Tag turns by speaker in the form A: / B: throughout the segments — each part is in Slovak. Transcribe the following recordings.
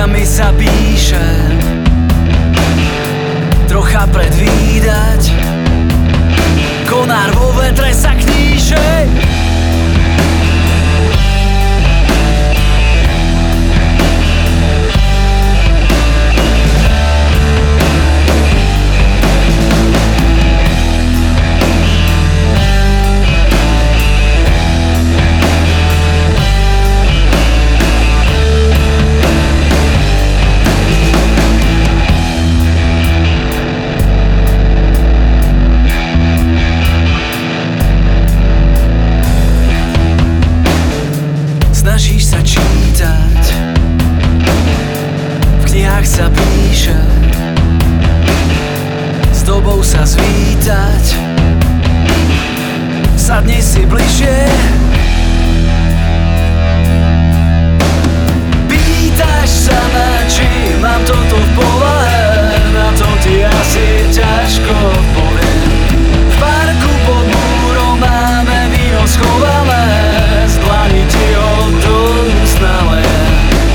A: riadkami sa píše, trocha predvídať. Konár vo vetre sa kníže. Snažíš sa čítať, v knihách sa píše, s dobou sa zvítať. Sadni si bližšie, pýtaš sa ma, či mám toto v povahe. Na to ti asi ťažko poviem. V parku pod múrom máme víno schované, z dlani ti ho do úst nalejem.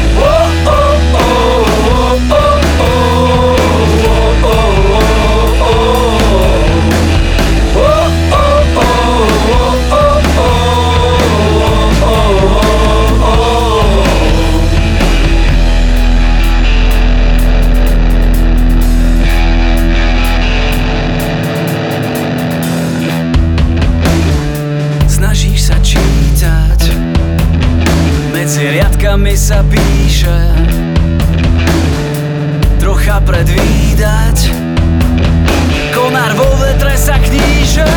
A: Snažíš sa čítať, medzi riadkami sa píše, trocha predvídať. Konár vo vetre sa kníže.